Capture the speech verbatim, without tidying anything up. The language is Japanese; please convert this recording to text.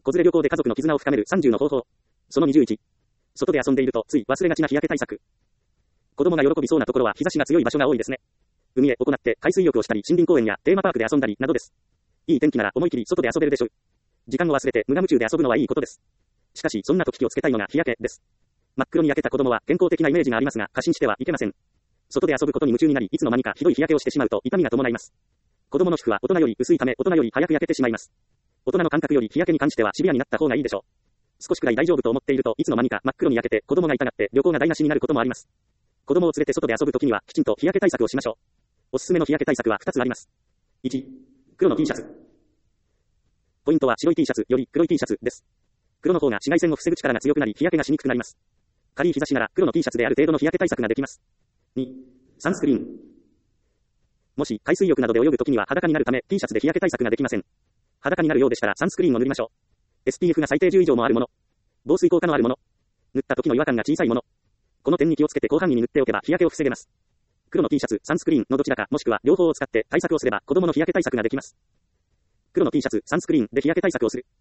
子連れ旅行で家族の絆を深めるさんじゅうの方法。そのにじゅういち。外で遊んでいるとつい忘れがちな日焼け対策。子供が喜びそうなところは日差しが強い場所が多いですね。海へ行って海水浴をしたり、森林公園やテーマパークで遊んだりなどです。いい天気なら思い切り外で遊べるでしょう。時間を忘れて無我夢中で遊ぶのはいいことです。しかしそんな時気をつけたいのが日焼けです。真っ黒に焼けた子供は健康的なイメージがありますが、過信してはいけません。外で遊ぶことに夢中になり、いつの間にかひどい日焼けをしてしまうと痛みが伴います。子供の皮膚は大人より薄いため、大人より早く焼けてしまいます。大人の感覚より日焼けに関してはシビアになった方がいいでしょう。少しくらい大丈夫と思っているといつの間にか真っ黒に焼けて子供が痛がって旅行が台無しになることもあります。子供を連れて外で遊ぶときにはきちんと日焼け対策をしましょう。おすすめの日焼け対策はふたつあります。いち、黒の T シャツ。ポイントは白い T シャツより黒い T シャツです。黒の方が紫外線を防ぐ力が強くなり日焼けがしにくくなります。軽い日差しなら黒の T シャツである程度の日焼け対策ができます。に、サンスクリーン。もし海水浴などで泳ぐときには裸になるため T シャツで日焼け対策ができません。裸になるようでしたらサンスクリーンを塗りましょう。エスピーエフ が最低じゅう以上もあるもの。防水効果のあるもの。塗った時の違和感が小さいもの。この点に気をつけて広範囲に塗っておけば日焼けを防げます。黒の T シャツ、サンスクリーンのどちらかもしくは両方を使って対策をすれば子供の日焼け対策ができます。黒の T シャツ、サンスクリーンで日焼け対策をする。